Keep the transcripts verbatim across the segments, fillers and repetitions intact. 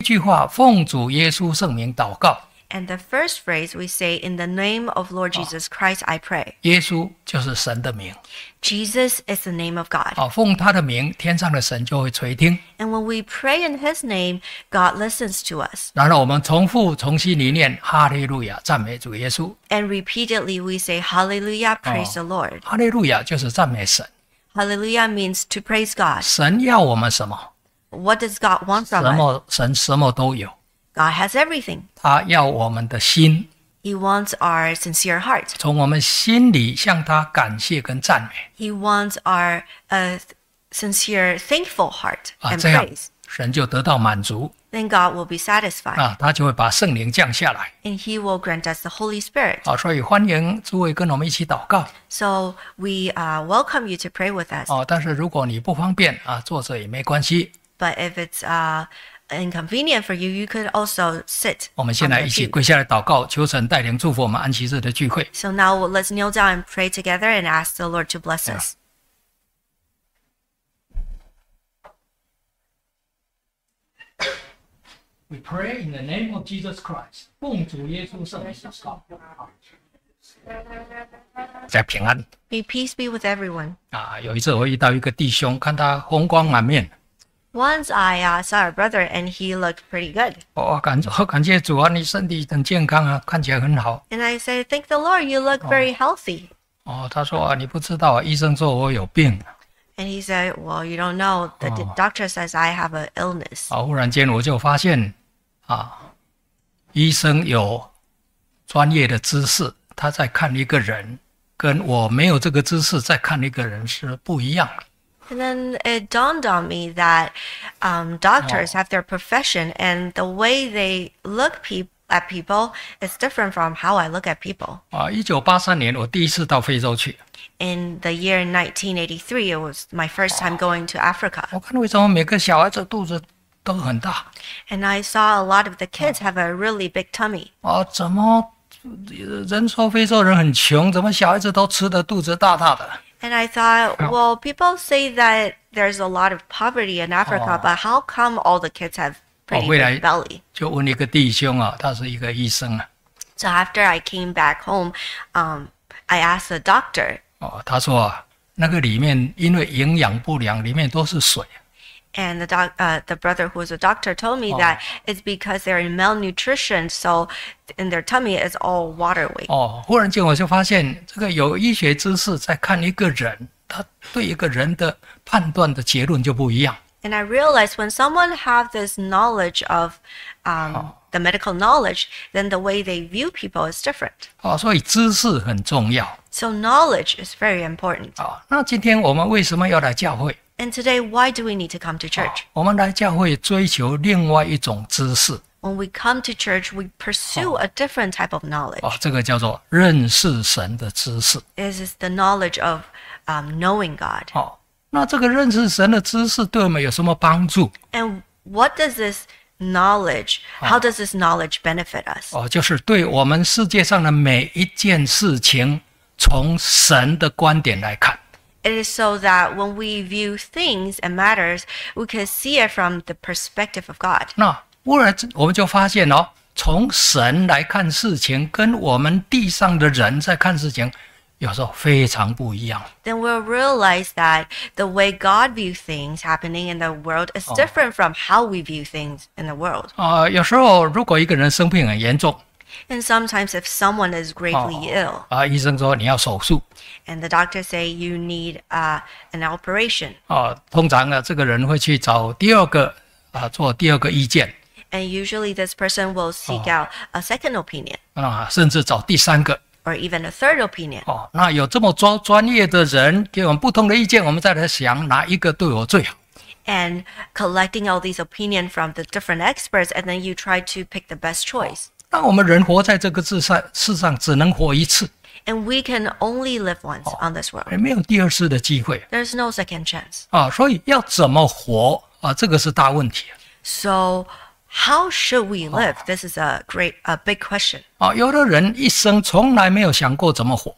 句话奉主耶稣圣名祷告。 And the first phrase we say, in the name of Lord Jesus Christ, I pray. 耶稣就是神的名 Jesus is the name of God. 啊，奉他的名，天上的神就会垂听。 And when we pray in his name, God listens to us. 然后我们重复重新里念哈利路亚，赞美主耶稣。 And repeatedly we say, Hallelujah, praise the Lord. 哈利路亚就是赞美神。 Hallelujah means to praise God. 神要我们什么？ What does God want 什 from us? 么？神什么都有。 God has everything. 他要我们的心， He wants our sincere heart. 从我们心里向他感谢跟赞美 He wants our uh, sincere, thankful heart 啊， and 这样 praise. 神就得到满足 Then God will be satisfied. 啊，他就会把圣灵降下来 And he will grant us the Holy Spirit. 啊。所以欢迎诸位跟我们一起祷告 So we uh, welcome you to pray with us. 哦。但是如果你不方便啊，坐着也没关系。 But if it's uh, inconvenient for you, you could also sit. 我们现 on 在 the 一起 pew. 跪下来祷告，求神带领祝福我们安息日的聚会。 So now let's kneel down and pray together and ask the Lord to bless Yeah. us. We pray in the name of Jesus Christ， 奉主耶稣圣名祷告。在平安 May peace be with everyone. 啊！有一次我遇到一个弟兄，看他红光满面， Once I uh, saw a brother and he looked pretty good. 我感我感谢主啊，你身体很健康啊，看起来很好。 And I said, Thank the Lord, you look very healthy. 哦，他说啊，你不知道啊，医生说我有病 And he said, Well, you don't know. The d- Oh. doctor says I have an illness. 啊。忽然间我就发现啊，医生有专业的知识，他在看一个人，跟我没有这个知识在看一个人是不一样的。 And then it dawned on me that um, doctors Oh. have their profession, and the way they look pe- at people is different from how I look at people. 啊，一九八三年我第一次到非洲去， In the year nineteen eighty-three, it was my first time going to Africa. 我看为什么每个小孩子肚子都很大 And I saw a lot of the kids have a really big tummy. 啊？怎么人说非洲人很穷，怎么小孩子都吃的肚子大大的？ And I thought, Oh. well, people say that there's a lot of poverty in Africa, Oh. but how come all the kids have pretty Oh, wait, big belly? 就问一个弟兄啊，他是一个医生啊， So after I came back home, um, I asked the doctor, 哦，他说啊，那个里面因为营养不良，里面都是水。 and the doc, uh, the brother who was a doctor told me that it's because they're in malnutrition, so in their tummy is all water weight. 哦，忽然间我就发现，这个有医学知识在看一个人，他对一个人的判断的结论就不一样。 And I realized when someone have this knowledge of um, the medical knowledge, then the way they view people is different. 哦，所以知识很重要 So knowledge is very important. 啊。那今天我们为什么要来教会？ And today, why do we need to come to 啊 church? 我们来教会追求另外一种知识 When we come to church, we pursue a different type of knowledge. 啊，这个叫做认识神的知识。 This is the knowledge of um, knowing God. 哦，那这个认识神的知识对我们有什么帮助？ And what does this knowledge, how does this knowledge benefit us? 哦，就是对我们世界上的每一件事情，从神的观点来看。 It is so that when we view things and matters, we can see it from the perspective of God. 那忽然我们就发现哦，从神来看事情，跟我们地上的人在看事情，有时候非常不一样。 Then we'll realize that the way God views things happening in the world is different from how we view things in the world. 啊、有时候如果一个人生病很严重， And sometimes if someone is gravely ill, 啊，医生说你要手术， and the doctor say you need uh, an operation, 啊，通常呢，这个人会去找第二个啊做第二个意见， and usually this person will seek out a second opinion 啊，甚至找第三个。 or even a third opinion. 哦，那有这么专专业的人给我们不同的意见，我们再来想哪一个对我最好。 And collecting all these opinions from the different experts, and then you try to pick the best choice. 那我们人活在这个世上，世上只能活一次， And we can only live once on this world. 没有第二次的机会 There's no second chance. 啊，所以要怎么活啊，这个是大问题 So how should we live? This is a great, a big question. 啊。有的人一生从来没有想过怎么活，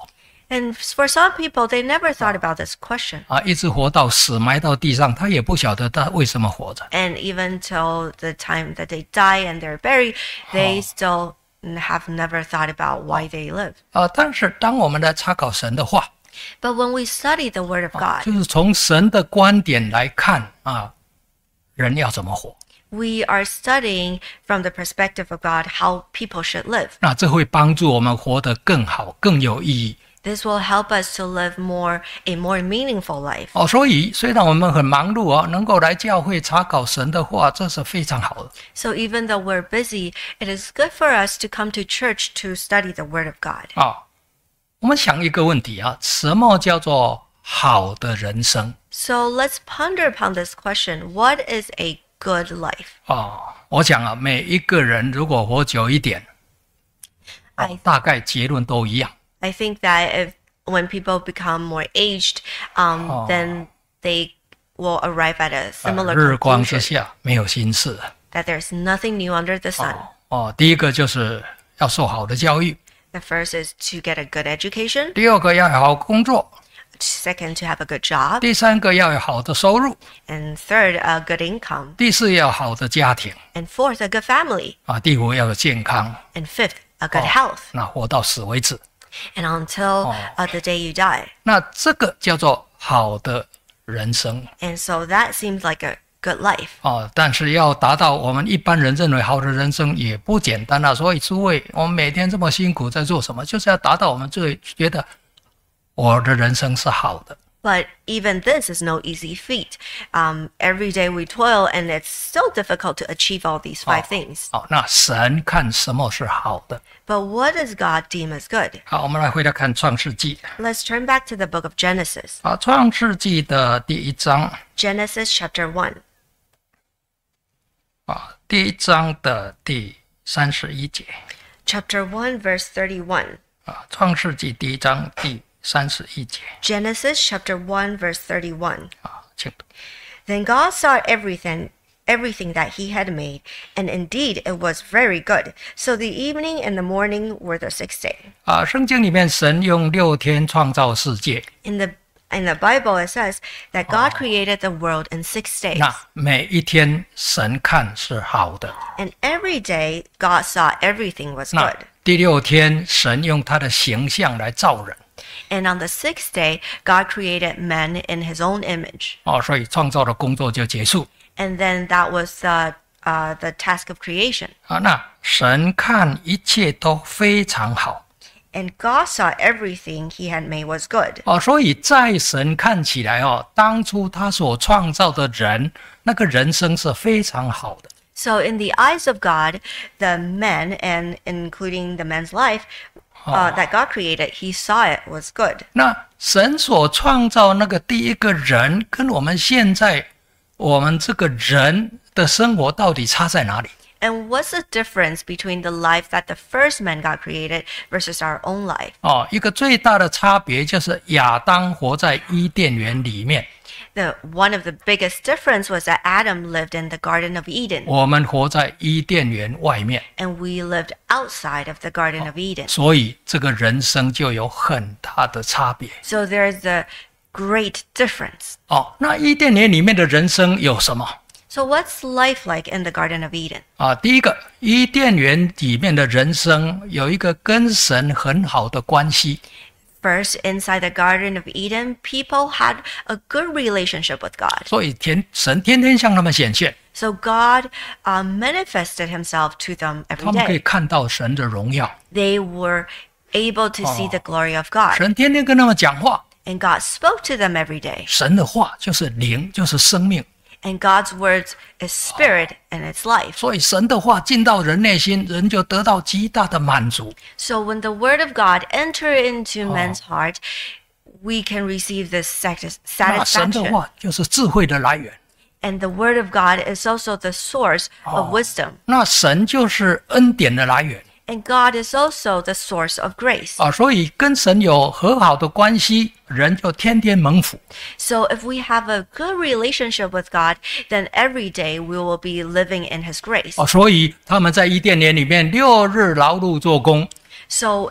And for some people, they never thought about this question. 啊，一直活到死埋到地上，他也不晓得他为什么活着。 And even till the time that they die and they're buried, they still have never thought about why they live. 啊，但是当我们来查考神的话， But when we study the Word of God, 就是从神的观点来看啊，人要怎么活。 we are studying from the perspective of God how people should live. 那这会帮助我们活得更好、更有意义。 This will help us to live more a more meaningful life. 哦，所以虽然我们很忙碌啊，能够来教会查考神的话，这是非常好的。 So even though we're busy, it is good for us to come to church to study the Word of God. 啊，我们想一个问题啊，什么叫做好的人生？ So let's ponder upon this question. What is a good life? 哦，我想啊，每一个人如果活久一点，哦 I 大概结論都一樣。 I think that if when people become more aged, um, Oh. then they will arrive at a 啊 similar 日光之 conclusion 下沒有新事。 that there's nothing new under the sun. 哦哦，第一個就是要受好的教育， The first is to get a good education. 第二個要有好工作， Second, to have a good job. 第三個要有好的收入， And third, a good income. 第四要有好的家庭 And fourth, a good family. 啊，第五要有健康， And fifth, a good 哦 health. 那活到死為止。 And until uh, the day you die. 那這個叫做好的人生 And so that seems like a good life. 哦，但是要達到我們一般人認為好的人生也不簡單啊。所以諸位，我們每天這麼辛苦在做什麼？就是要達到我們最覺得我的人生是好的。 But even this is no easy feat. Um, every day we toil, and it's still difficult to achieve all these five things. 好，那神看什麼是好的？ But what does God deem as good? 好，我們來回來看創世紀 Let's turn back to the book of Genesis. 啊，創世紀的第一章 Genesis chapter one. 啊，第一章的第三十一節 Chapter one, verse thirty-one. 啊，創世紀第一章第三十一節 Genesis chapter one, verse thirty-one. 啊，請讀。 Then God saw everything, everything that he had made, and indeed it was very good. So the evening and the morning were the sixth day. 啊，聖經裡面神用六天創造世界， In the in the Bible, it says that God created the world in six days. 那每一天神看是好的。 And every day, God saw everything was 那 good. 第六天神用他的形象來造人 And on the sixth day, God created man in his own image. 哦，所以創造的工作就結束 And then that was the, uh, the task of creation. 啊。那神看一切都非常好 And God saw everything he had made was good. 哦，所以在神看起來哦，當初他所創造的人，那個人生是非常好的。 So in the eyes of God, the men, and including the man's life uh, that God created, he saw it was good. 那神所創造那個第一個人，跟我們現在我們這個人的生活到底差在哪裡？ And what's the difference between the life that the first man God created versus our own life? 哦，一個最大的差別就是亞當活在伊甸園裡面， The one of the biggest difference was that Adam lived in the Garden of Eden, 我們活在伊甸園外面， and we lived outside of the Garden of Eden. 所以這個人生就有很大的差別。 So there's a great difference. 哦，那伊甸園裡面的人生有什麼？ So what's life like in the Garden of Eden? 啊，第一個，伊甸園裡面的人生有一個跟神很好的關係。 First, inside the Garden of Eden, people had a good relationship with God. 所以天神天天向他們顯現， So God uh, manifested himself to them 他 every 們可以 day. 看到神的榮耀。 They were able to see the glory of God. 神天天跟他們講話， And God spoke to them every day. 神的話就是靈，就是生命。 And God's words is spirit and it's life. 所以神的話進到人內心，人就得到極大的滿足。 So when the word of God enter into men's heart, we can receive this satis- 那神的 satisfaction. 話就是智慧的來源， And the word of God is also the source of wisdom. 那神就是恩典的來源 And God is also the source of grace. 啊。所以跟神有和好的關係，人就天天蒙福。 So if we have a good relationship with God, then every day we will be living in His grace. 啊，所以他們在伊甸園裡面六日勞碌做工， So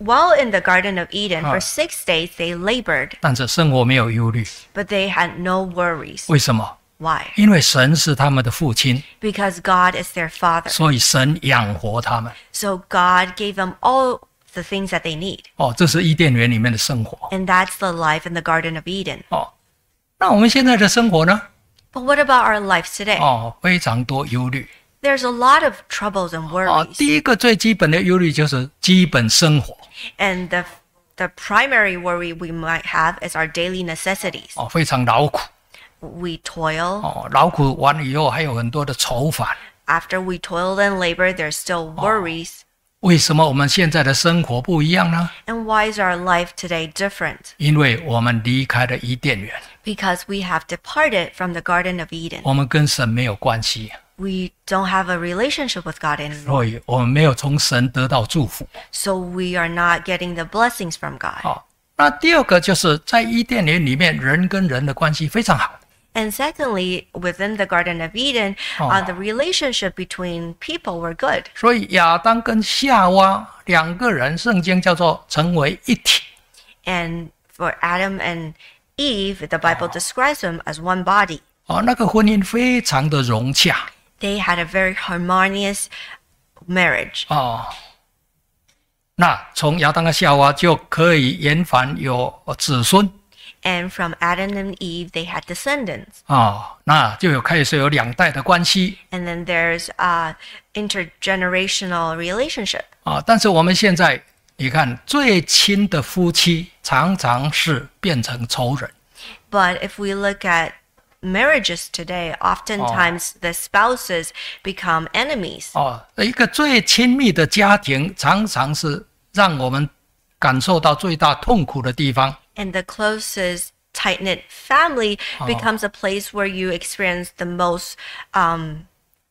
while in the Garden of Eden, for Ah. six days they labored, 但是生活没有忧虑， but they had no worries. 为什么？ Why? 因为神是他们的父亲， Because God is their father. 所以神养活他们。 So God gave them all the things that they need. 哦，这是伊甸园里面的生活。 And that's the life in the Garden of Eden. 哦，那我们现在的生活呢？ But what about our life today? 哦，非常多忧虑。 There's a lot of troubles and 哦， worries. 第一个最基本的忧虑就是基本生活。 And the the primary worry we might have is our daily necessities. 哦，非常劳苦。 We toil. 哦，劳苦完了以后还有很多的愁烦。 After we toil and labor, there's still worries. 为什么我们现在的生活不一样呢？ And why is our life today different? 因为我们离开了伊甸园， Because we have departed from the Garden of Eden. 我们跟神没有关系， We don't have a relationship with God anymore. 所以我们没有从神得到祝福。 So we are not getting the blessings from God. 哦，那第二个就是在伊甸园里面，人跟人的关系非常好。 And secondly, within the Garden of Eden, Oh. uh, the relationship between people were good. 所以亚当跟夏娃两个人，圣经叫做成为一体。 And for Adam and Eve, the Bible describes them as one body. 哦，那个婚姻非常的融洽。 They had a very harmonious marriage. 哦，那从亚当跟夏娃就可以延繁有子孙。 And from Adam and Eve, they had descendants. 哦，那就有开始有两代的关系。 And then there's a intergenerational relationship. 啊，但是我们现在你看，最亲的夫妻常常是变成仇人。 But if we look at marriages today, oftentimes the spouses become enemies. 哦，一个最亲密的家庭，常常是让我们感受到最大痛苦的地方。 And the closest tight-knit family becomes a place where you experience the most um,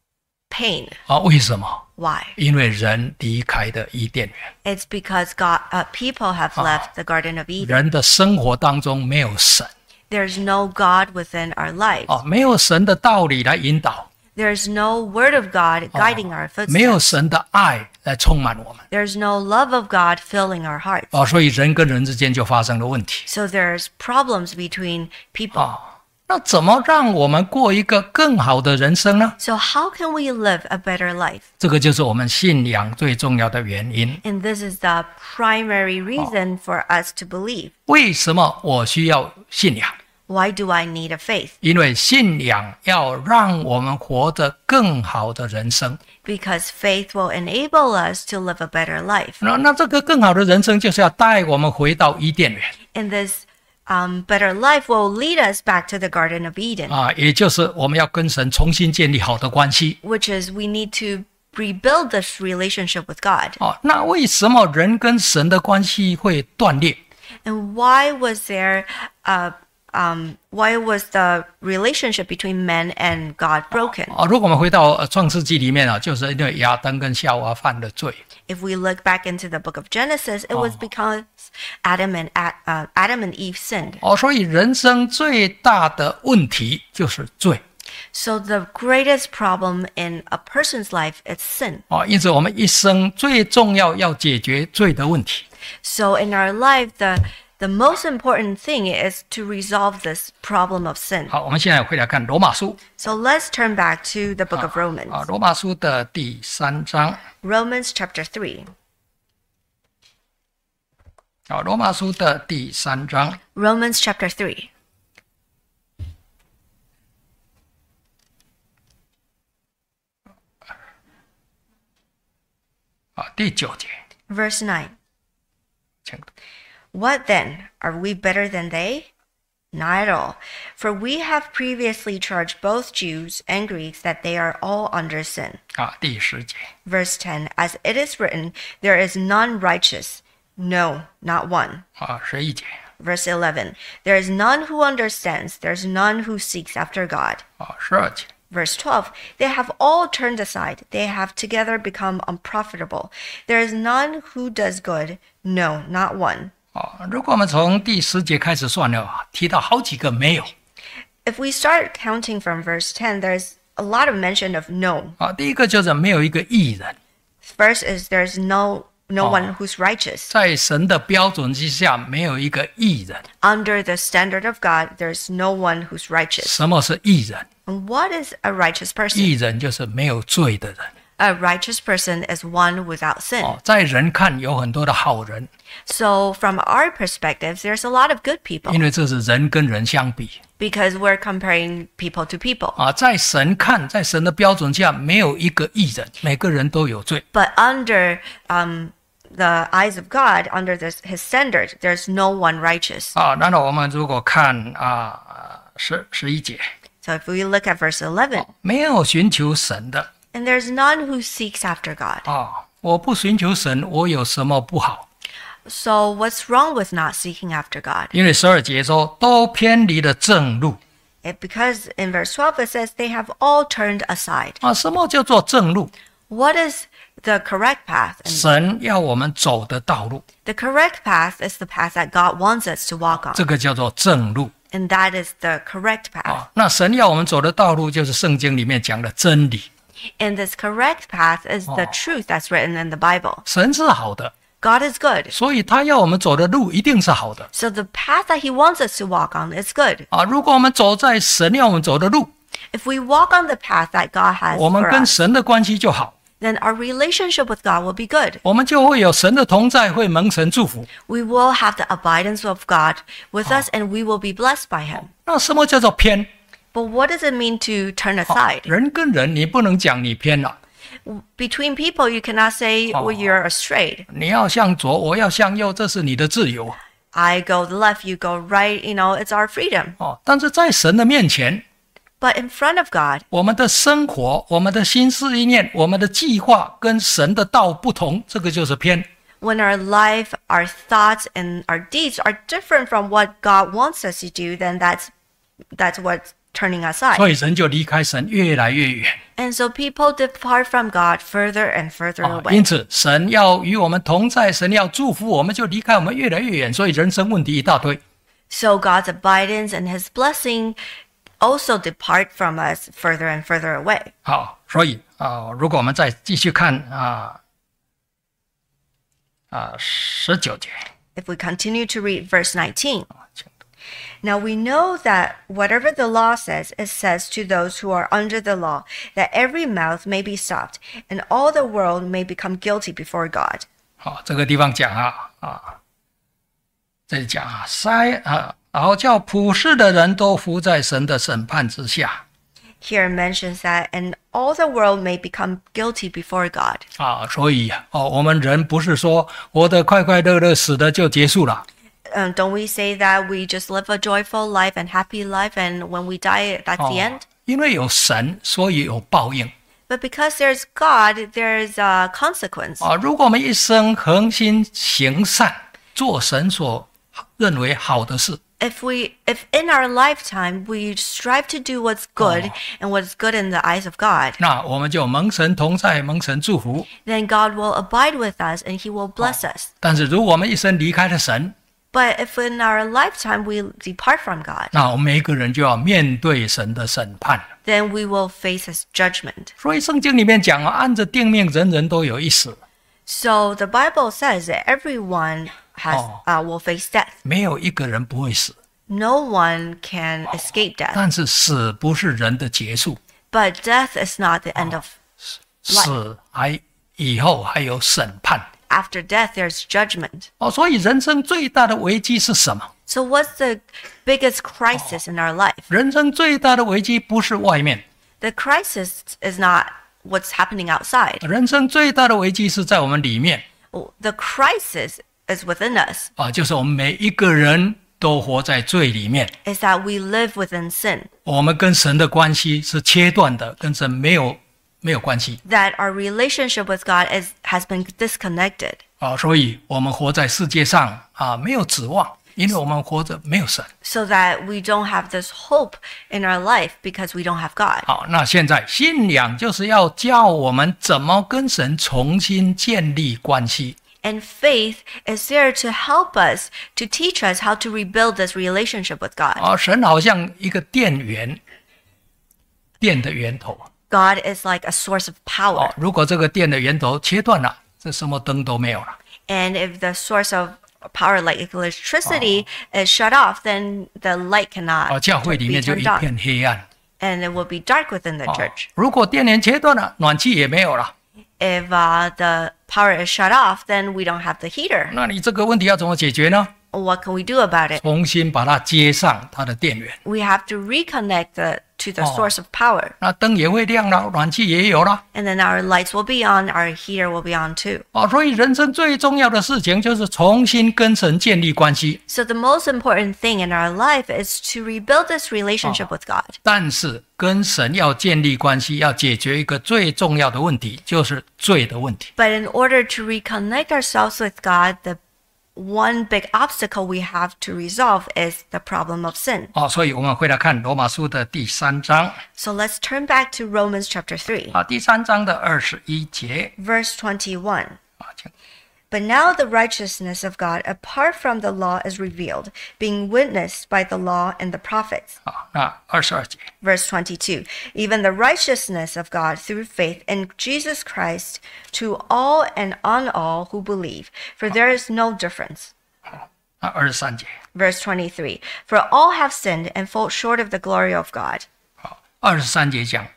pain. 啊，为什么？ Why? 因为人离开的伊甸园， It's because God, uh, people have left the Garden of Eden. 人的生活当中没有神。 There's no God within our lives. 哦，没有神的道理来引导， There's no word of God guiding our 没有 footsteps. 神的爱来充满我们。 There's no love of God filling our hearts. 哦，所以人跟人之间就发生了问题。 So there's problems between people. 哦，那怎么让我们过一个更好的人生呢？ So how can we live a better life? 这个就是我们信仰最重要的原因。 And this is the primary reason for us to believe. 为什么我需要信仰？ Why do I need a faith? 因为信仰要让我们活得更好的人生。 Because faith will enable us to live a better life. 那那这个更好的人生，就是要带我们回到伊甸园 And this um, better life will lead us back to the Garden of Eden, 啊，也就是我们要跟神重新建立好的关系 which is we need to rebuild this relationship with God. 啊。那为什么人跟神的关系会断裂？ And why was there a Um, why was the relationship between men and God broken? 啊，如果我们回到呃创世纪里面啊，就是因为亚当跟夏娃犯了罪 If we look back into the book of Genesis, it was because Adam and A- uh, Adam and Eve sinned. 哦，所以人生最大的问题就是罪 So the greatest problem in a person's life is sin. 啊。因此，我们一生最重要要解决罪的问题。 So in our life, the the most important thing is to resolve this problem of sin. 好，我们现在回来看罗马书 So let's turn back to the book of 啊， Romans. 罗马书的第三章 Romans chapter three. 啊，罗马书的第三章 Romans chapter three. 啊第九节， Verse nine. 请读 What then? Are we better than they? Not at all. For we have previously charged both Jews and Greeks that they are all under sin. 啊第十节， Verse ten. As it is written, there is none righteous. No, not one. 啊十一节， Verse eleven. There is none who understands. There is none who seeks after God. 啊十二节， Verse twelve. They have all turned aside. They have together become unprofitable. There is none who does good. No, not one. 啊，如果我们从第十节开始算了，提到好几个没有 If we start counting from verse ten, there's a lot of mention of no. 啊。第一个就是没有一个义人 First is there's no no Oh. one who's righteous. 在神的标准之下，没有一个义人。 Under the standard of God, there's no one who's righteous. 什么是义人？ And what is a righteous person? 义人就是没有罪的人。 A righteous person is one without sin. 哦，在人看有很多的好人， So, from our perspectives, there's a lot of good people 因为这是人跟人相比 because we're comparing people to people. 啊。在神看，在神的标准下，没有一个义人，每个人都有罪。 But under um, the eyes of God, under this, his standard, there's no one righteous. 啊，然后我们如果看啊十十一节， So, if we look at verse eleven, 没有寻求神的 and there's none who seeks after God. 啊，我不寻求神，我有什么不好？ So, what's wrong with not seeking after God? 因为十二节说都偏离了正路 It, because in verse twelve it says they have all turned aside. 啊。什么叫做正路？ What is the correct path? And 神要我们走的道路， the correct path is the path that God wants us to walk on. 这个叫做正路 And that is the correct path. 啊。那神要我们走的道路，就是圣经里面讲的真理。 And this correct path is the truth that's written in the Bible. 神是好的， God is good. 所以他要我们走的路一定是好的 So the path that he wants us to walk on is good. 啊。如果我们走在神要我们走的路， If we walk on the path that God has 我们 for 跟 us, 神的关系就好， then our relationship with God will be good. 我们就会有神的同在，会蒙神祝福。 We will have the abidance of God with us and we will be blessed by him. 那什么叫做偏？ But what does it mean to turn aside? 人跟人，你不能讲你偏了， Between people, you cannot say, well, you're astray. 你要向左，我要向右，这是你的自由 I go left, you go right, you know, it's our freedom. 哦。但是在神的面前， But in front of God, 我们的生活、我们的心思意念、我们的计划跟神的道不同，这个就是偏。 when our life, our thoughts, and our deeds are different from what God wants us to do, then that's that's what's turning aside. 所以人就离开神越来越远 And so people depart from God further and further 啊。 away. 因此，神要与我们同在，神要祝福我们，就离开我们越来越远。所以人生问题一大堆。 So God's abidance and his blessing also depart from us further and further away. 好，所以啊，如果我们再继续看啊啊十九节， If we continue to read verse nineteen, 啊请读 now we know that whatever the law says, it says to those who are under the law, that every mouth may be stopped, and all the world may become guilty before God. 好，这个地方讲啊啊，这里讲啊，筛啊，然后叫普世的人都服在神的审判之下 Here it mentions that, and all the world may become guilty before God. 啊。所以哦，我们人不是说活得快快乐乐，死的就结束了 Um, don't we say that we just live a joyful life and happy life, and when we die, that's 哦 the end? 因为有神，所以有报应 But because there's God, there's a consequence. 啊。如果我们一生恒心行善，做神所认为好的事， If we, if in our lifetime we strive to do what's good and what's good in the eyes of God, 那我们就蒙神同在，蒙神祝福。 then God will abide with us and He will bless us. 但是如果我们一生离开了神， But if in our lifetime we depart from God, 那我们每一个人就要面对神的审判。 then we will face His judgment. 所以圣经里面讲啊，按着定命，人人都有一死， So the Bible says that everyone has Oh. uh, will face death. 没有一个人不会死。 No one can escape death. 但是死不是人的结束， But death is not the end of. 死还以后还有审判 After death, there's judgment. 哦。所以人生最大的危机是什么？ So what's the biggest crisis in our life? 人生最大的危机不是外面， The crisis is not what's happening outside. 人生最大的危机是在我们里面 The crisis is within us, 啊，就是我们每一个人都活在罪里面， is that we live within sin, 我们跟神的关系是切断的，跟神没有没有关系 that our relationship with God is has been disconnected. 啊，所以我们活在世界上啊没有指望，因为我们活着没有神。 So that we don't have this hope in our life because we don't have God. 好，那现在信仰就是要教我们怎么跟神重新建立关系。 And faith is there to help us, to teach us how to rebuild this relationship with God. 啊，神好像一个电源，电的源头。 God is like a source of 哦 power. 如果这个电的源头切断了，这什么灯都没有了。 And if the source of power like electricity is shut off, then the light 哦， cannot 教会里 be 面就 turned 一 on. 片黑暗。 And it will be dark within the 哦 church. 如果电源切断了，暖气也没有了， If uh, the power is shut off, then we don't have the heater. 那你这个问题要怎么解决呢？ What can we do about it? 重新把它接上它的电源， We have to reconnect the, to the Oh. source of power. 那灯也会亮了，暖气也有了。 And then our lights will be on, our heater will be on too. 哦，所以人生最重要的事情就是重新跟神建立关系。 So the most important thing in our life is to rebuild this relationship with God. 但是跟神要建立关系，要解决一个最重要的问题，就是罪的问题。 But in order to reconnect ourselves with God, the one big obstacle we have to resolve is the problem of sin. 哦，所以我们回来看罗马书的第三章 So let's turn back to Romans chapter three, 啊，第三章的二十一节 verse twenty-one. 啊，请 But now the righteousness of God apart from the law is revealed, being witnessed by the law and the prophets. 啊，那二十二节 Verse twenty-two. Even the righteousness of God through faith in Jesus Christ to all and on all who believe, for there is no difference. 那二十三节 Verse twenty-three. For all have sinned and fall short of the glory of God. 好，二十三节讲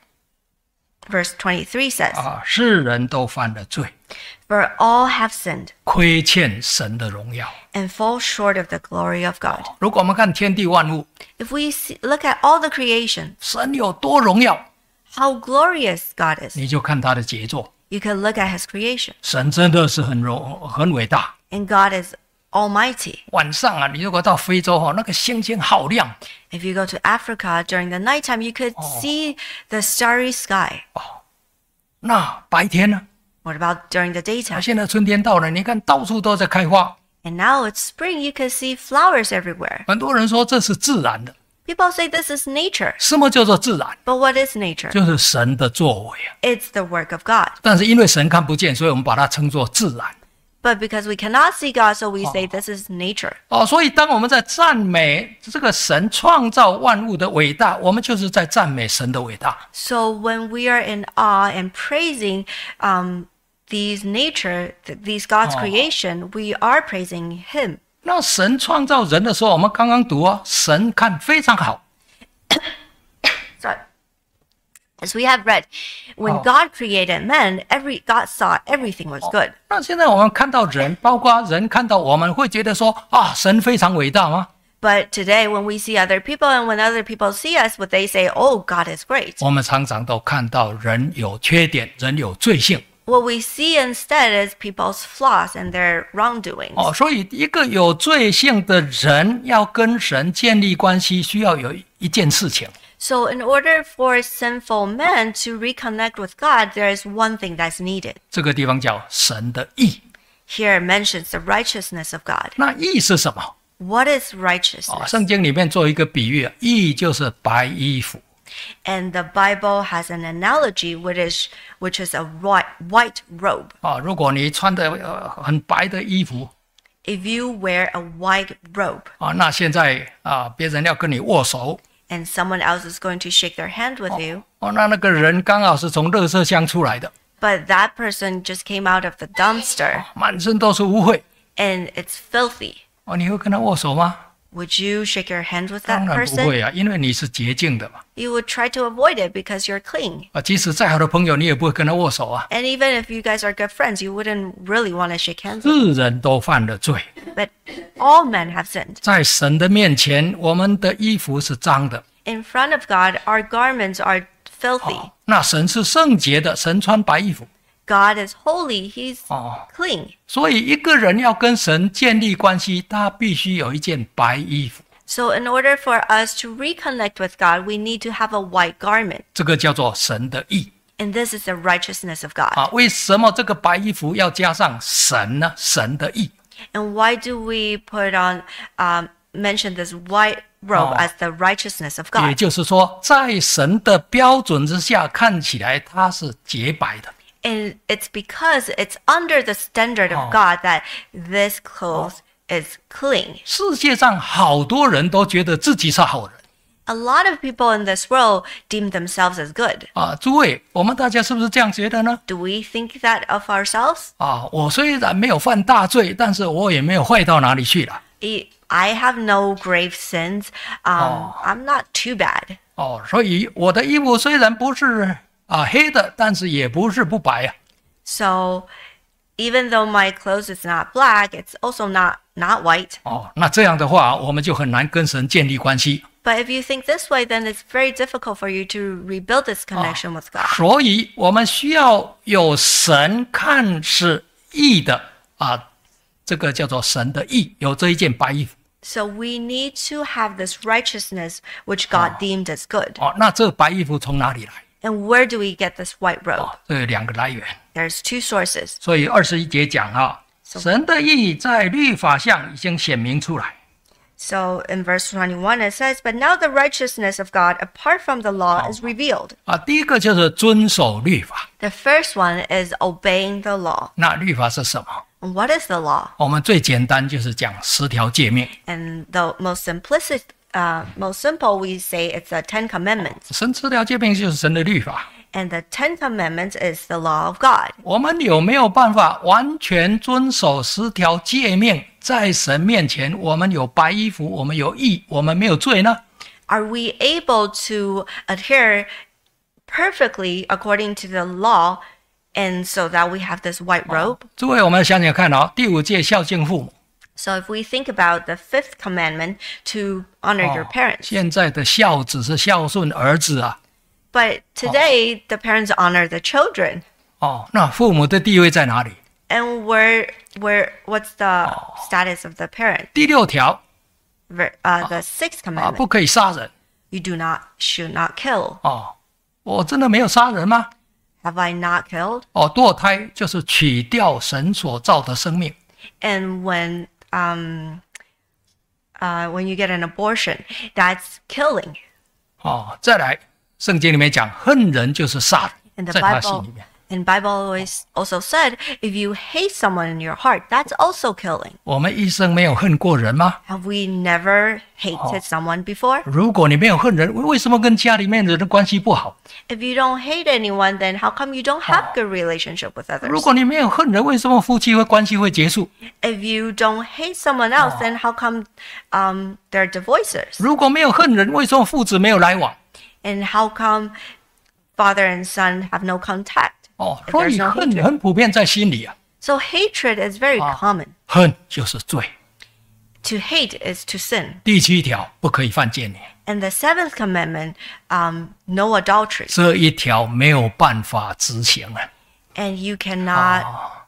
Verse twenty-three says, 啊，世人都犯了罪， For all have sinned 亏欠神的荣耀。 and fall short of the glory of God. 如果我们看天地万物， If we see, look at all the creation, 神有多荣耀， how glorious God is, 你就看他的杰作。 you can look at his creation. 神真的是很荣很伟大。 And God is almighty. 晚上啊，你如果到非洲哈、哦，那个星星好亮 If you go to Africa during the nighttime, you could see the starry sky. 哦。那白天呢？ What about during the 啊， daytime? 现在春天到了，你看到处都在开花。 And now it's spring, you can see flowers everywhere. 很多人说这是自然的， People say this is nature. 什么叫做自然？ But what is nature? 就是神的作为啊。 It's the work of God. 但是因为神看不见，所以我们把它称作自然。 But because we cannot see God, so we say this is nature. 哦，所以当我们在赞美这个神创造万物的伟大，我们就是在赞美神的伟大。 So when we are in awe and praising um, these nature, th- these God's Oh. creation, we are praising Him. 那神创造人的时候，我们刚刚读啊，神看非常好。 Sorry. As we have read, when Oh. God created man, every God saw everything was good. 那现在我们看到人，包括人看到我们，会觉得说啊，神非常伟大吗？ But today, when we see other people and when other people see us, would they say, "Oh, God is great"? 我们常常都看到人有缺点，人有罪性。 What we see instead is people's flaws and their wrongdoings. 哦，所以一个有罪性的人要跟神建立关系，需要有一件事情， So, in order for sinful men to reconnect with God, there is one thing that's needed. 这个地方叫神的义。 Here it mentions the righteousness of God. 那义是什么？ What is 哦， righteousness? 圣经里面做一个比喻，义就是白衣服。 And the Bible has an analogy, which is which is a white white robe. 啊，如果你穿的呃很白的衣服 If you wear a white robe 啊，那现在啊别人要跟你握手 and someone else is going to shake their hand with you, 哦，那那个人刚好是从垃圾箱出来的， but that person just came out of the dumpster 满身都是污秽 and it's filthy. 哦，你会跟他握手吗？ Would you shake your hand with 当 that 然不 person? 会啊，因为你是洁净的嘛。 You would try to avoid it because you're clean. 啊，即使再好的朋友，你也不会跟他握手啊。 And even if you guys are good friends, you wouldn't really want to shake hands. 世人都犯了罪， But all men have sinned. 在神的面前，我们的衣服是脏的。 In front of God, our garments are filthy. 那神是圣洁的，神穿白衣服 God is holy. He's 哦。 clean. 所以一个人要跟神建立关系，他必须有一件白衣服， So in order for us to reconnect with God, we need to have a white garment. 这个叫做神的义 And this is the righteousness of God. 啊。为什么这个白衣服要加上神呢？神的义 And why do we put on, um, mention this white robe Oh. as the righteousness of 也 God? 就是说，在神的标准之下，看起来它是洁白的。 And it's because it's under the standard of Oh. God that this clothes is clean. 世界上好多人都觉得自己是好人， A lot of people in this world deem themselves as good. 啊，诸位，我们大家是不是这样觉得呢？ Do we think that of ourselves? 啊，我虽然没有犯大罪，但是我也没有坏到哪里去了。 I have no grave sins. Um, Oh. I'm not too bad. 哦，所以我的衣服虽然不是啊黑的，但是也不是不白啊。 So even though my clothes is not black, it's also not not white. 哦，那这样的话，我们就很难跟神建立关系。 But if you think this way, then it's very difficult for you to rebuild this connection with God. 所以我们需要有神看是义的啊，这个叫做神的义，有这一件白衣服。 So we need to have this righteousness which God deemed as good. 哦，那这白衣服从哪里来？ And where do we get this white robe? 哦，这有两个来源。 There's two sources. 所以二十一节讲啊，神的义在律法上已经显明出来。 So in verse twenty-one it says, "But now the righteousness of God apart from the law is revealed." 啊，第一个就是遵守律法。 The first one is obeying the law. 那律法是什么？ And what is the law? 我们最简单就是讲十条诫命。 And the most simplistic, uh, most simple, we say it's the Ten Commandments. 神十条诫命就是神的律法。 And the Ten Commandments is the law of God. 我们有没有办法完全遵守十条诫命？在神面前，我们有白衣服，我们有义，我们没有罪呢？ Are we able to adhere perfectly according to the law, and so that we have this white robe? 诸位，我们想想看哦，第五诫孝敬父母。 So if we think about the fifth commandment to honor your parents, 现在的孝子是孝顺儿子啊。 but today the parents honor the children. 哦，那父母的地位在哪里？ And where, where, what's the status of the parent? 第六条 Ver- Uh, the sixth 啊， commandment: 不可以杀人。 you do not, should not kill. 哦，我真的没有杀人吗？ Have I not killed? 哦，堕胎就是取掉神所造的生命。 And when, um, uh, when you get an abortion, that's killing. 哦，再来，圣经里面讲恨人就是杀 In 人， the 在他心 Bible, 里面。 in Bible always also said, if you hate someone in your heart, that's also killing. 我们一生没有恨过人吗？ Have we never hated someone before? 如果你没有恨人，为什么跟家里面的人关系不好？ If you don't hate anyone, then how come you don't have good relationship with 如 others? 果你没有恨人，为什么夫妻会关系会结束？ If you don't hate someone else, then how come um, they're divorces? 如果没有恨人，为什么父子没有来往？ And how come father and son have no contact? 哦， If 所 there's 以 no 恨 hatred. 很普遍在心里啊。 So hatred is very common. 恨就是罪。 To hate is to sin. 第七条不可以犯奸淫， And the seventh commandment, um, no adultery. 这一条没有办法执行啊。 And you cannot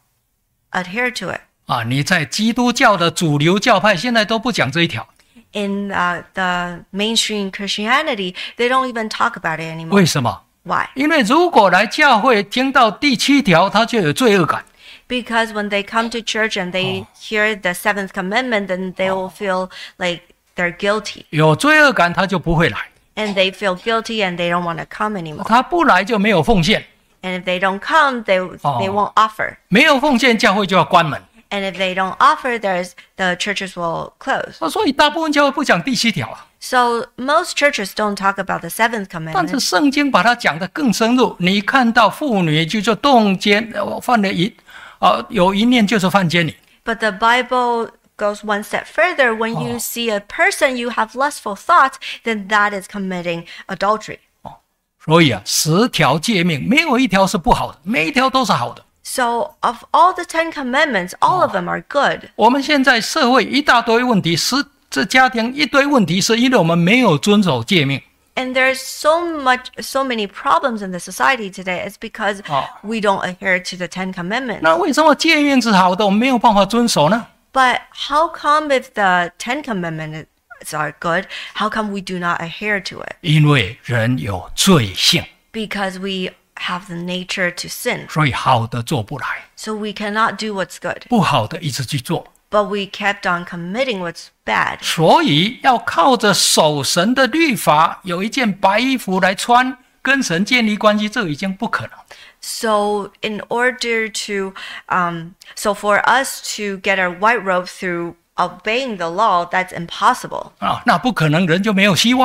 adhere to it. 啊，你在基督教的主流教派现在都不讲这一条， In uh, the mainstream Christianity, they don't even talk about it anymore. 为什么？ Why? 因为如果来教会听到第七条，他就有罪恶感。 Because when they come to church and they hear the seventh commandment, then they will feel like they're guilty. 有罪恶感，他就不会来。 And they feel guilty and they don't want to come anymore. 他不来就没有奉献， And if they don't come, they, they won't offer. 没有奉献，教会就要关门。 And if they don't offer, there's the churches will close. 啊，所以大部分教会不讲第七条啊。 So most churches don't talk about the seventh 但是 commandment. 圣经把它讲得更深入，你看到妇女就做动奸，呃犯了淫，啊，有一念就是犯奸淫。 But the Bible goes one step further. When you see a person you have lustful thoughts, then that is committing adultery. 所以啊，十条诫命没有一条是不好的，每一条都是好的。 So of all the Ten Commandments, all of them are good. 我们现在社会一大堆问题，是这家庭一堆问题，是因为我们没有遵守诫命。 And there's so much, so many problems in the society today. It's because Oh. we don't adhere to the Ten Commandments. 那为什么诫命是好的，我们没有办法遵守呢？ But how come if the Ten Commandments are good, how come we do not adhere to it? 因为人有罪性， Because we have the nature to sin. 所以好的做不来， So we cannot do what's good. 不好的一直去做。 But we kept on committing what's bad. 所以要靠着守神的律法，有一件白衣服来穿，跟神建立关系，这已经不可能。 So in order to, um, so for us to get our white robe through obeying the law, that's impossible. 啊，那不可能，人就没有希望吗？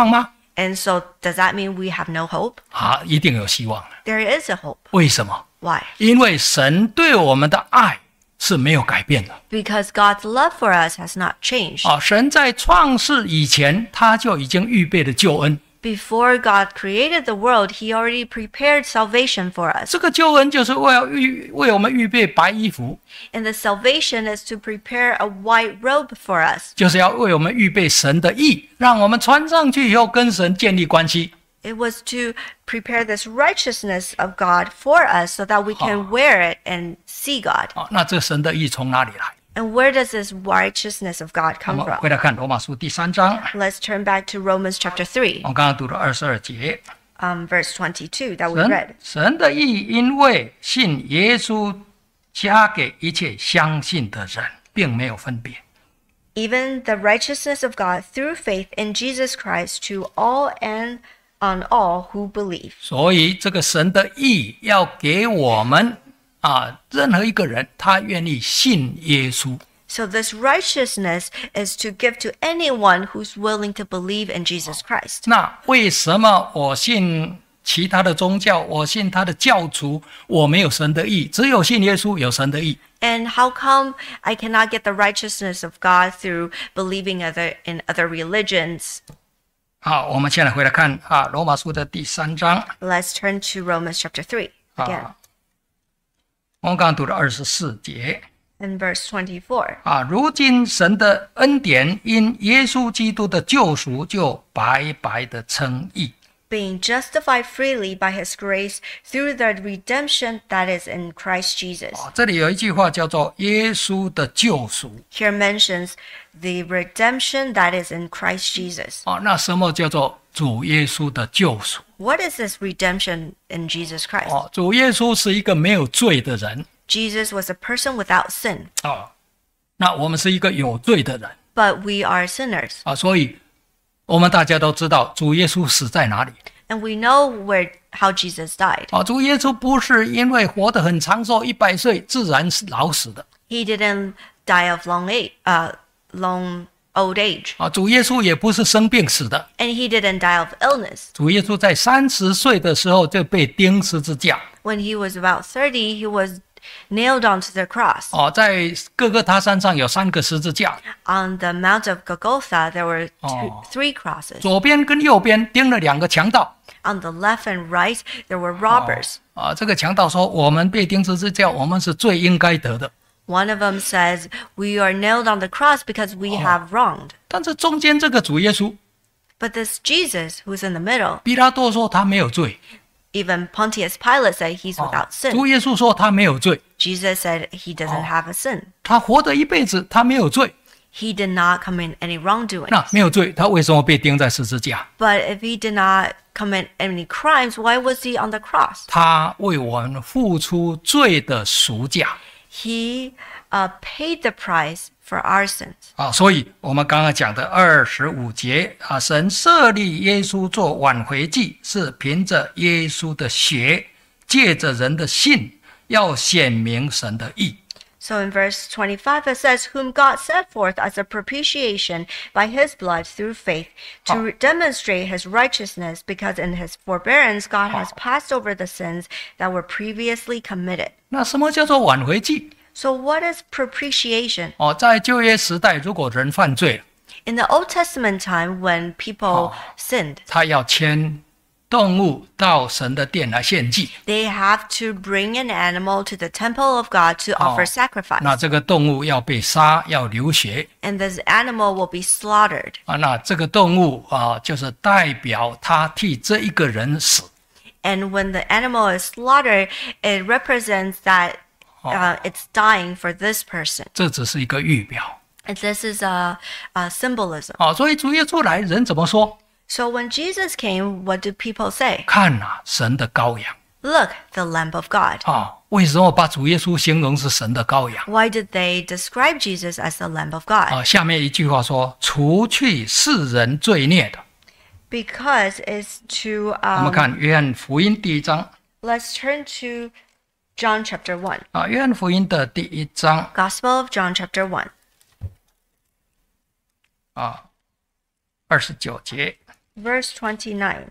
And so does that mean we have no hope? 啊，一定有希望。 There is a hope. 为什么？ Why? 因为神对我们的爱是没有改变的。 Because God's love for us has not changed. 啊，神在创世以前，他就已经预备了救恩。 Before God created the world, He already prepared salvation for us. 这个救恩就是为了预为我们预备白衣服， And the salvation is to prepare a white robe for us. 就是要为我们预备神的义，让我们穿上去以后跟神建立关系。 It was to prepare this righteousness of God for us so that we can wear it and see God. 啊，那这神的义从哪里来？ And where does this righteousness of God 我 come 们 from? 回来看罗马书第三章， Let's turn back to Romans chapter three, 我刚刚读了二十二节。 um, verse twenty-two that we 神 read. 神的义，因为信耶稣，加给一切相信的人，并没有分别。 Even the righteousness of God through faith in Jesus Christ to all and on all who believe. 所以这个神的义要给我们啊，任何一个人，他愿意信耶稣。 So this righteousness is to give to anyone who's willing to believe in Jesus Christ. 那为什么我信其他的宗教，我信他的教主，我没有神的义，只有信耶稣有神的义？ And how come I cannot get the righteousness of God through believing other in other religions? 好，我们现在回来看啊，罗马书的第三章 Let's turn to Romans chapter three again. 啊，我们刚刚读了二十四节 In verse twenty-four. 啊，如今神的恩典因耶稣基督的救赎，就白白的称义。 Being justified freely by his grace through the redemption that is in Christ Jesus. 啊，这里有一句话叫做耶稣的救赎 Here mentions the redemption that is in Christ Jesus. 啊，那什么叫做主耶稣的救赎？ What is this redemption in Jesus Christ? 哦，主耶稣是一个没有罪的人 Jesus was a person without sin, 啊，那我们是一个有罪的人 but we are sinners. 啊，所以我们大家都知道主耶稣死在哪里 And we know where how Jesus died. 啊？主耶稣不是因为活得很长寿一百岁自然老死的 He didn't die of long age, uh, long old age. 啊，主耶稣也不是生病死的， And he didn't die of illness. 主耶稣在三十岁的时候就被钉十字架 When he was about thirty, he was nailed onto the cross. 哦，在各个他山上有三个十字架， On the Mount of Golgotha, there were two, Oh. three crosses. 左边跟右边钉了两个强盗 On the left and right, there were robbers. 啊。这个强盗说：“我们被钉十字架，我们是最应该得的。 One of them says, "We are nailed on the cross because we have wronged." ” 但是中间这个主耶稣， But this Jesus, who's in the middle, 比拉多说他没有罪， even Pontius Pilate said he's without sin. 主耶稣说他没有罪， Jesus said he doesn't have a sin. 他活的一辈子他没有罪。 He did not commit any wrongdoing. 那没有罪，他为什么被钉在十字架？ But if he did not commit any crimes, why was he on the cross? 他为我们付出罪的赎价 He uh, paid the price for our sins. 啊！所以我们刚刚讲的二十五节啊，神设立耶稣做挽回祭，是凭着耶稣的血，借着人的信，要显明神的义。 So in verse twenty-five, it says, "Whom God set forth as a propitiation by his blood through faith, to demonstrate his righteousness, because in his forbearance God has passed over the sins that were previously committed." 那什么叫做挽回祭？ So what is propitiation? 哦，在旧约时代，如果人犯罪了， In the Old Testament time, when people sinned, 他要牵动物到神的殿来献祭。 they have to bring an animal to the temple of God to offer sacrifice. 那这个动物要被杀，要流血 And this animal will be slaughtered. 啊。那这个动物啊，就是代表他替这一个人死。 And when the animal is slaughtered, it represents that uh, it's dying for this person. 这只是一个预表 And this is a, a symbolism. 啊。所以主耶稣来，人怎么说？ So when Jesus came, what do people say? 看呐、神的羔羊 Look, the Lamb of God. 啊！为什么把主耶稣形容是神的羔羊 Why did they describe Jesus as the Lamb of God? 啊？下面一句话说：除去世人罪孽的。 Because it's to 我们 um, 看约翰福音第一章 let's turn to John chapter one. 啊，约翰福音的第一章 Gospel of John chapter one. 啊，二十九节。 Verse twenty-nine.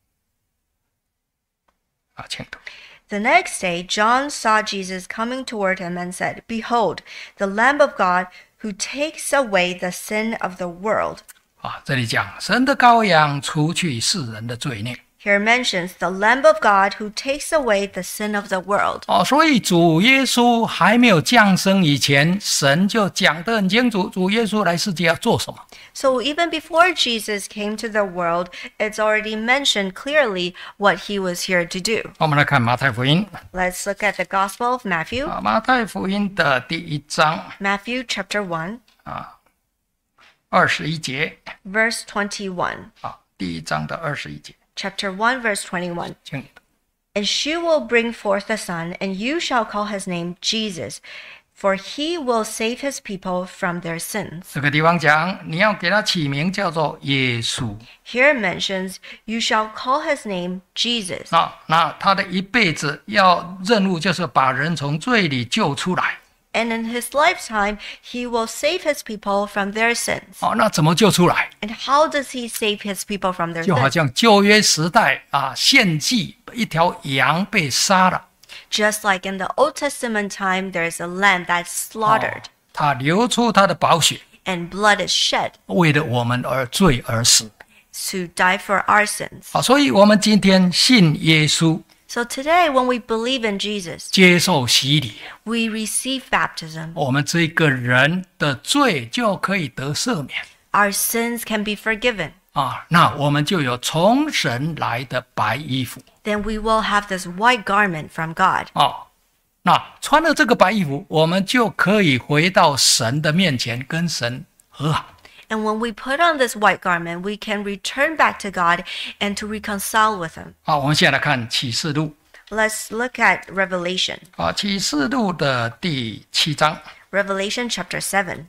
啊，请读。 The next day, John saw Jesus coming toward him and said, Behold, the Lamb of God who takes away the sin of the world. 啊，这里讲神的羔羊除去世人的罪孽。 Here mentions the Lamb of God who takes away the sin of the world. 哦，所以主耶稣还没有降生以前，神就讲得很清楚，主耶稣来世界要做什么。 So even before Jesus came to the world, it's already mentioned clearly what he was here to do. 我们来看马太福音 Let's look at the Gospel of Matthew. 啊，马太福音的第一章 Matthew chapter one, 啊，二十一节 verse twenty-one. 啊，第一章的二十一节， Chapter one, verse twenty-one. 请你读。 And she will bring forth a son, and you shall call his name Jesus, for he will save his people from their sins. 这个地方讲，你要给他起名叫做耶稣。 Here it mentions, you shall call his name Jesus. 那那他的一辈子要任务就是把人从罪里救出来。 And in his lifetime, he will save his people from their sins. 哦，那怎么救出来？ And how does he save his people from their 就好 sins? 像旧约时代啊，献祭一条羊被杀了， Just like in the Old Testament time, there is a lamb that's 哦 slaughtered, 他流出他的宝血， and blood is shed 为了我们而罪而死。 to die for our sins. 好，所以我们今天信耶稣， So today, when we believe in Jesus, 接受洗礼， we receive baptism. 我们这个人的罪就可以得赦免 Our sins can be forgiven. 啊，那我们就有从神来的白衣服 Then we will have this white garment from God. 啊。那穿了这个白衣服，我们就可以回到神的面前，跟神和好。 And when we put on this white garment, we can return back to God and to reconcile with Him. 好，我们现在来看启示录 Let's look at Revelation. 啊，启示录的第七章 Revelation chapter seven.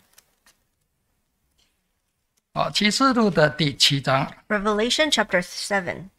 啊，启示录的第七章 Revelation chapter seven.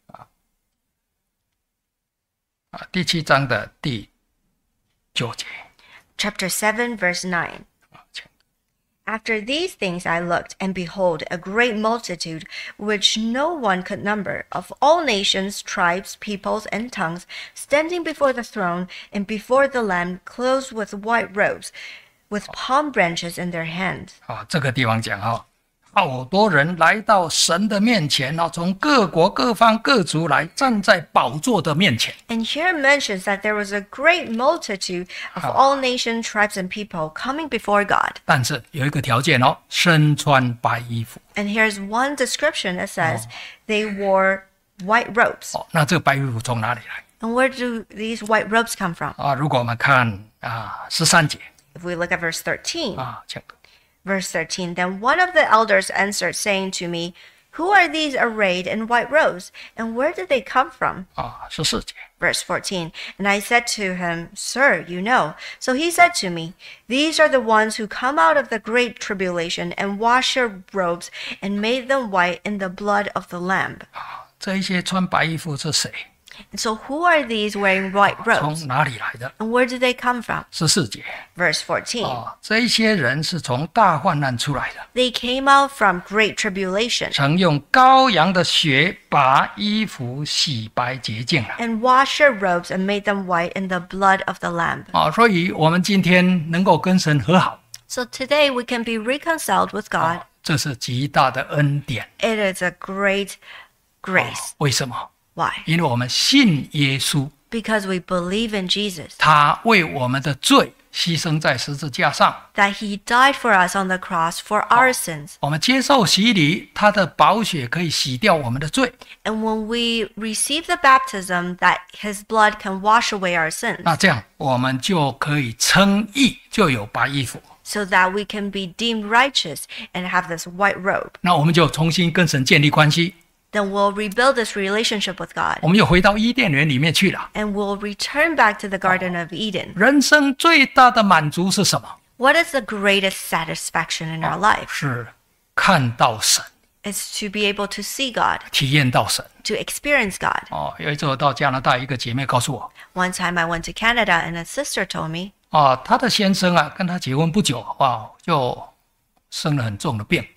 啊，第七章的第九节 Chapter seven, verse nine. 啊，请 After these things I looked, and behold, a great multitude, which no one could number, of all nations, tribes, peoples, and tongues, standing before the throne and before the Lamb, clothed with white robes, with palm branches in their hands. 啊，这个地方讲啊，好多人来到神的面前啊，从各国各方各族来，站在宝座的面前。 And here it mentions that there was a great multitude of all nations, tribes, and people coming before God. 但是有一个条件哦，身穿白衣服 And here's one description that says they wore white robes. 哦。那这个白衣服从哪里来 And where do these white robes come from? 啊？如果我们看啊十三节 If we look at verse thirteen, 啊，请读 verse thirteen, then one of the elders answered, saying to me, Who are these arrayed in white robes, and where did they come from? 啊十四节 Verse fourteen, and I said to him, Sir, you know. So he said to me, These are the ones who come out of the great tribulation and wash their robes and made them white in the blood of the Lamb. 啊，这一些穿白衣服是谁？ And so who are these wearing white robes? 从哪里来的？ And where do they come from? 十四节 Verse fourteen, 啊，这一些人是从大患难出来的， they came out from great tribulation 曾用羔羊的血把衣服洗白洁净了 and washed their robes and made them white in the blood of the Lamb. 啊。所以我们今天能够跟神和好， So today we can be reconciled with God. 啊这是极大的恩典。 It is a great 啊 grace. 为什么？ Why? 因为我们信耶稣， Because we believe in Jesus, 他为我们的罪牺牲在十字架上， that He died for us on the cross for our sins. 我们接受洗礼，他的宝血可以洗掉我们的罪。 And when we receive the baptism, that His blood can wash away our sins, 那这样我们就可以称义，就有白衣服。 so that we can be deemed righteous and have this white robe. 那我们就重新跟神建立关系， Then we'll rebuild this relationship with God. 我们又回到伊甸园里面去了。 And we'll return back to the Garden of Eden. 人生最大的满足是什么？ What is the greatest satisfaction in our life? 是看到神， It's to be able to see God, 体验到神。 to experience God. 哦，有一次我到加拿大，一个姐妹告诉我， One time I went to Canada and a sister told me 哦，她的先生啊，跟她结婚不久，哇，就生了很重的病。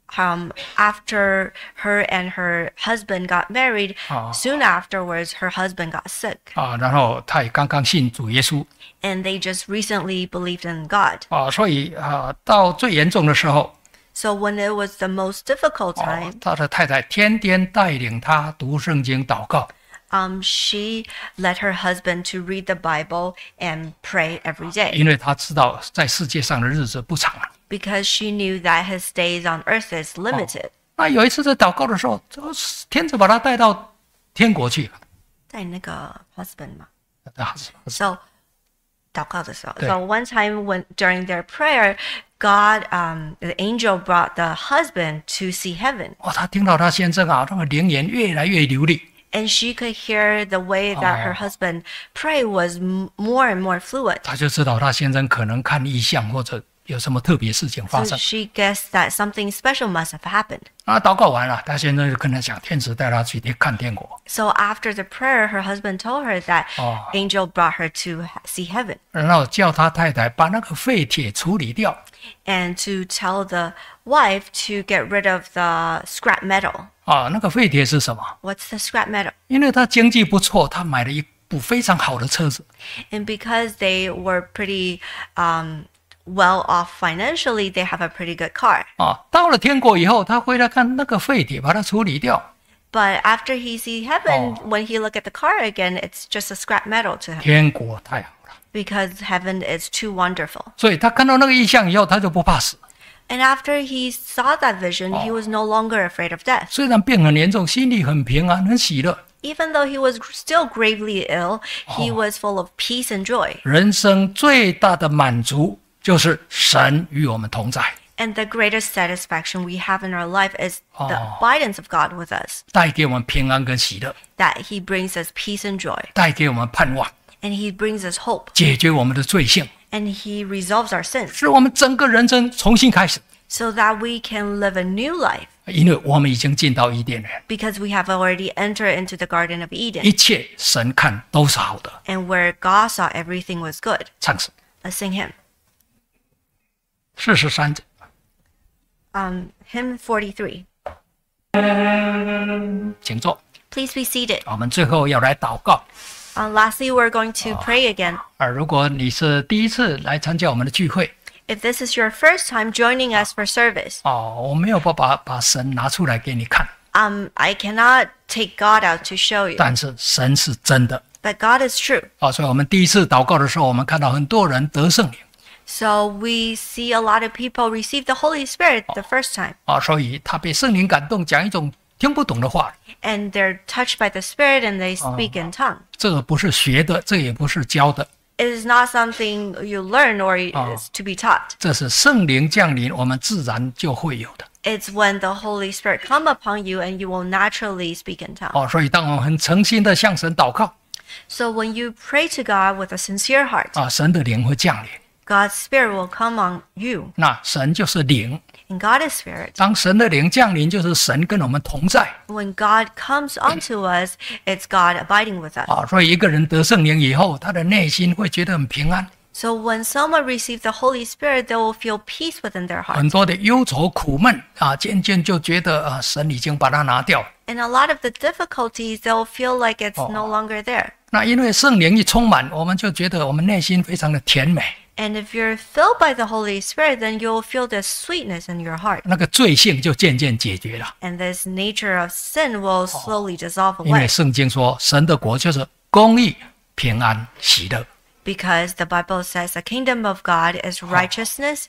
um, after her and her husband got married, Oh. soon afterwards, her husband got sick. 啊，然后他也刚刚信主耶稣 And they just recently believed in God. 啊，所以啊，到最严重的时候， So when it was the most difficult 哦 time,， 他的太太天天带领他读圣经、祷告。 um, she led her husband to read the Bible and pray every day 因为他知道在世界上的日子不长了。 because she knew that his days on earth is limited. 那有一次在祷告的时候，这天就把他带到天国去了。 在那个 husband 嘛。 啊 So 祷告的时候对。 So one time when during their prayer, God, um, the angel brought the husband to see heaven, 哦，他听到他先生啊，那个灵言越来越流利。 and she could hear the way that her husband prayed was m- more and more fluent. 他就知道他先生可能看异象或者有什么特别事情发 So 生。 she guessed that something special must have happened. 啊，祷告完了，他先生就跟他讲，天使带他去看天国， So after the prayer, her husband told her that Oh. angel brought her to ha- see heaven, 然后叫他太太把那个废铁处理掉。 and to tell the wife to get rid of the scrap metal. 啊，那个废铁是什么？ What's the scrap metal? 因为他经济不错，他买了一部非常好的车子。 And because they were pretty um, well off financially, they have a pretty good car. 啊，到了天国以后，他回来看那个废铁，把它处理掉。 But after he sees heaven, Oh. when he look at the car again, it's just a scrap metal to him 天国太好了， because heaven is too wonderful. 所以他看到那个异象以后，他就不怕死。 And after he saw that vision, he was no longer afraid of death. 虽然病很严重，心里很平安，很喜乐。 Even though he was still gravely ill, he was full of peace and joy. 人生最大的满足就是神与我们同在， And the greatest satisfaction we have in our life is the Oh. abidance of God with us, 带给我们平安跟喜乐， that he brings us peace and joy, 带给我们盼望， and he brings us hope, 解决我们的罪性， and he resolves our sins 使我们整个人生重新开始。 so that we can live a new life 因为我们已经进到伊甸园， because we have already entered into the Garden of 一 Eden, 切神看都是好的。 and where God saw everything was good. 唱诗 Let's sing hymn. 四十三节， Um, hymn forty-three. 请坐。 Please be seated. 我们最后要来祷告。 Uh, lastly, we're going to pray again. 啊，如果你是第一次来参加我们的聚会， If this is your first time joining us for service, 哦，我没有办法把神拿出来给你看， um, I cannot take God out to show you, 但是神是真的。 but God is true. 啊，所以我们第一次祷告的时候，我们看到很多人得圣灵。 So we see a lot of people receive the Holy Spirit the first time, 啊，所以他被圣灵感动，讲一种听不懂的话， and they're touched by the Spirit and they speak in tongue. 这个不是学的，这也不是教的， It is not something you learn or is to be taught. 这是圣灵降临，我们自然就会有的。 It's when the Holy Spirit come upon you and you will naturally speak in tongue. 哦，所以当我们很诚心的向神祷告， So when you pray to God with a sincere heart, 啊，神的灵会降临。 God's Spirit will come on you, 那神就是灵， and God is Spirit. 当神的灵降临，就是神跟我们同在。 When God comes onto us, it's God abiding with us. 啊，所以一个人得圣灵以后，他的内心会觉得很平安， So when someone receives the Holy Spirit, they will feel peace within their 很 heart. 多的忧愁苦闷啊，渐渐就觉得啊，神已经把它拿掉了。 And a lot of the difficulties, they'll feel like it's Oh. no longer there. 那因为圣灵一充满，我们就觉得我们内心非常的甜美， And if you're filled by the Holy Spirit, then you'll feel this sweetness in your heart. 那个罪性就渐渐解决了。 And this nature of sin will slowly dissolve 因为 away. 圣经说，神的国就是公义、平安、喜乐。 Because the Bible says the kingdom of God is righteousness,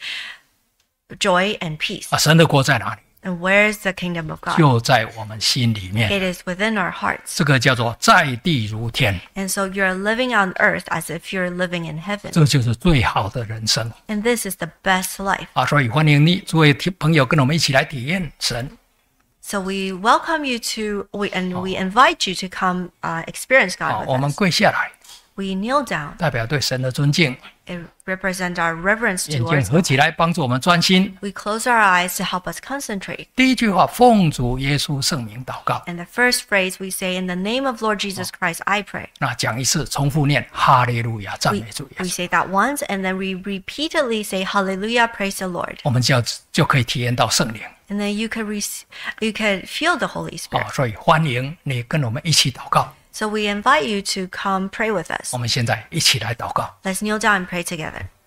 joy, and peace. 啊，神的国在哪里？ And where's the kingdom of God? 就在我们心里面。 It is within our hearts. 这个叫做在地如天， And so you're living on earth as if you're living in heaven. 这就是最好的人生 And this is the best life. 啊！所以欢迎你，诸位听朋友，跟我们一起来体验神。 So we welcome you to, we, and we invite you to come uh, experience 啊， God 我 with 们 us. 跪下来， We kneel down 代表对神的尊敬。 it represents our reverence 眼睛 towards 合 God. 起来，帮助我们专心。 We close our eyes to help us concentrate. 第一句话，奉主耶稣圣名祷告。 And the first phrase we say, in the name of Lord Jesus Christ, I pray. 那讲一次，重复念哈利路亚，赞 We, 美主耶 we 稣。 say that once, and then we repeatedly say, Hallelujah, praise the Lord. 我们就要就可以体验到圣灵 And then you could, rec- you could feel the Holy 哦 Spirit. 所以欢迎你跟我们一起祷告。 So we invite you to come pray with us. 我们现在一起来祷告。 Let's kneel down and pray together.